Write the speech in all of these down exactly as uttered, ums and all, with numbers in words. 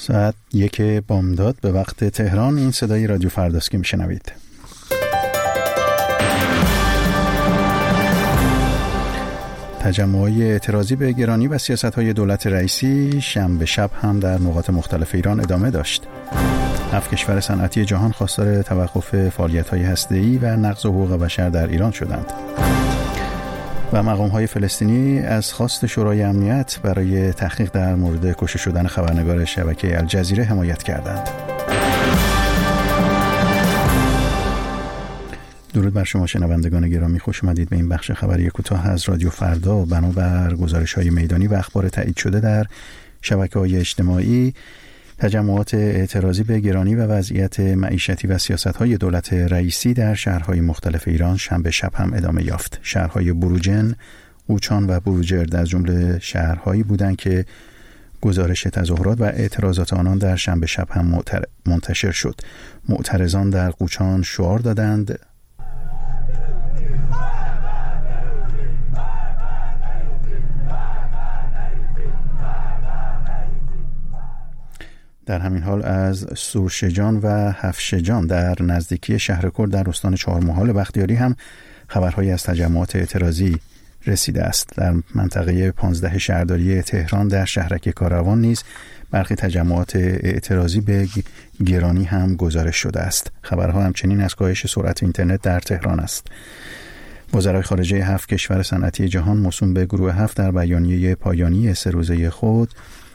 ساعت یک بامداد به وقت تهران. این صدای رادیو فرداست که میشنوید. تجمع‌های اعتراضی به گرانی و سیاست‌های دولت رئیسی شنبه شب هم در نقاط مختلف ایران ادامه داشت. هفت کشور صنعتی جهان خواستار توقف فعالیت‌های هسته‌ای و نقض حقوق بشر در ایران شدند. و مقام‌های فلسطینی از خواست شورای امنیت برای تحقیق در مورد کشته شدن خبرنگار شبکه الجزیره حمایت کردند. درود بر شما شنوندگان گرامی، خوش آمدید به این بخش خبری کوتاه از رادیو فردا. بنابر گزارش‌های میدانی و اخبار تایید شده در شبکه‌های اجتماعی، تجمعات اعتراضی به گرانی و وضعیت معیشتی و سیاست‌های دولت رئیسی در شهرهای مختلف ایران شنبه شب هم ادامه یافت. شهرهای بروجن، اوچان و بروجرد از جمله شهرهایی بودند که گزارش تظاهرات و اعتراضات آنان در شنبه شب هم منتشر شد. معترضان در قوچان شعار دادند: در همین حال از سورشجان و هفشجان در نزدیکی شهر کرد در استان چهارمحال بختیاری هم خبرهایی از تجمعات اعتراضی رسیده است. در منطقه پانزده شهرداری تهران در شهرک کاروان نیز برخی تجمعات اعتراضی به گرانی هم گزارش شده است. خبرها همچنین از کاهش سرعت اینترنت در تهران است. وزرای خارجه هفت کشور صنعتی جهان موسوم به گروه هفت در بیانیه پایانی سه روزه خود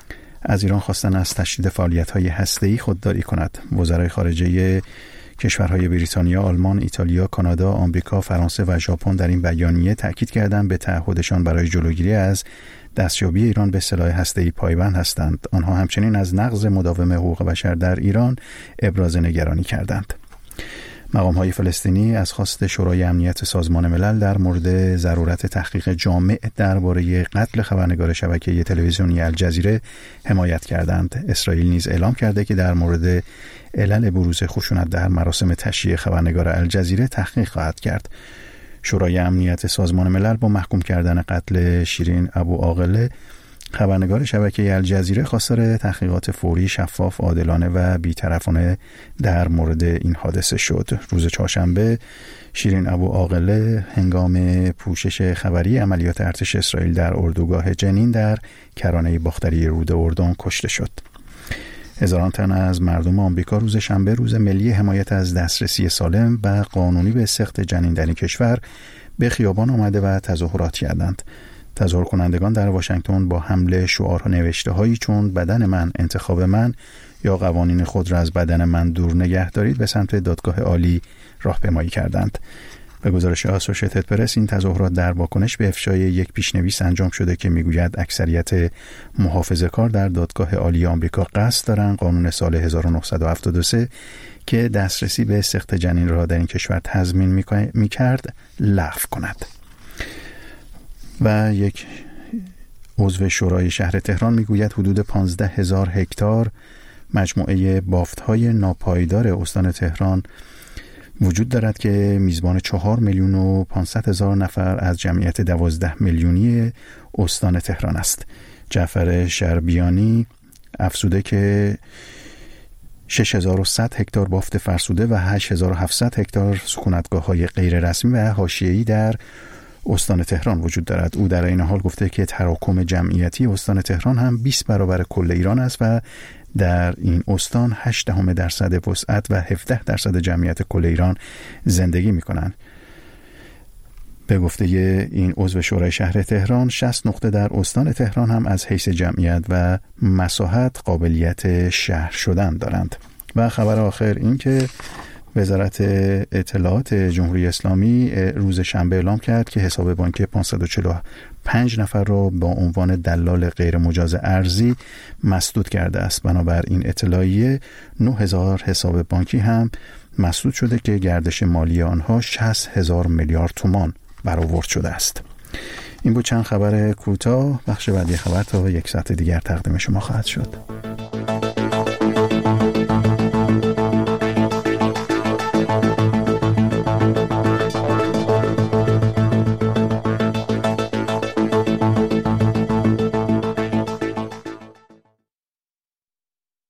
از ایران خواستن از تشدید فعالیت‌های هسته‌ای خودداری کند. وزرای خارجه کشورهای بریتانیا، آلمان، ایتالیا، کانادا، آمریکا، فرانسه و ژاپن در این بیانیه تأکید کردند به تعهدشان برای جلوگیری از دستیابی ایران به سلاح هسته‌ای پایبند هستند. آنها همچنین از نقض مداوم حقوق بشر در ایران ابراز نگرانی کردند. مقام‌های فلسطینی از خواست شورای امنیت سازمان ملل در مورد ضرورت تحقیق جامع درباره قتل خبرنگار شبکه تلویزیونی الجزیره حمایت کردند. اسرائیل نیز اعلام کرده که در مورد علل بروز خشونت در مراسم تشییع خبرنگار الجزیره تحقیق خواهد کرد. شورای امنیت سازمان ملل با محکوم کردن قتل شیرین ابوعاقله خبرنگار شبکه الجزیره خواستار تحقیقات فوری، شفاف، عادلانه و بی‌طرفانه در مورد این حادثه شد. روز چهارشنبه شیرین ابوعاقله هنگام پوشش خبری عملیات ارتش اسرائیل در اردوگاه جنین در کرانه باختری رود اردن کشته شد. هزاران تن از مردم آمریکا روز شنبه، روز ملی حمایت از دسترسی سالم و قانونی به سقط جنین در این کشور، به خیابان آمده و تظاهرات کردند. تظاهر کنندگان در واشنگتن با حمله شعارها نوشته هایی چون بدن من انتخاب من یا قوانین خود را از بدن من دور نگه دارید به سمت دادگاه عالی راهپیمایی کردند. به گزارش آسوشیتد پرس، این تظاهرات در واکنش به افشای یک پیشنویس انجام شده که میگوید اکثریت محافظه‌کار در دادگاه عالی آمریکا قصد دارند قانون سال هزار و نهصد و هفتاد و سه که دسترسی به سقط جنین را در این کشور تضمین می‌کرد لغو کند. و یک عضو شورای شهر تهران میگوید حدود پانزده هزار هکتار مجموعه بافت‌های ناپایدار استان تهران وجود دارد که میزبان چهار میلیون و پانصد هزار نفر از جمعیت دوازده میلیونی استان تهران است. جعفر شربیانی افزوده که شش هزار و صد هکتار بافت فرسوده و هشت هزار و هفتصد هکتار سکونتگاه‌های غیر رسمی و حاشیه‌ای در استان تهران وجود دارد. او در این حال گفته که تراکم جمعیتی استان تهران هم بیست برابر کل ایران است و در این استان هشت دهم درصد وسعت و هفده درصد جمعیت کل ایران زندگی می کنند. به گفته این عضو شورای شهر تهران، شصت نقطه در استان تهران هم از حیث جمعیت و مساحت قابلیت شهر شدن دارند. و خبر آخر این که وزارت اطلاعات جمهوری اسلامی روز شنبه اعلام کرد که حساب بانکی پانصد و چهل و پنج نفر را با عنوان دلال غیر مجاز ارزی مسدود کرده است. بنابر این اطلاعیه نه هزار حساب بانکی هم مسدود شده که گردش مالی آنها شصت هزار میلیارد تومان برآورد شده است. این بود چند خبر کوتاه. بخش بعدی خبر تا یک ساعت دیگر تقدیم شما خواهد شد.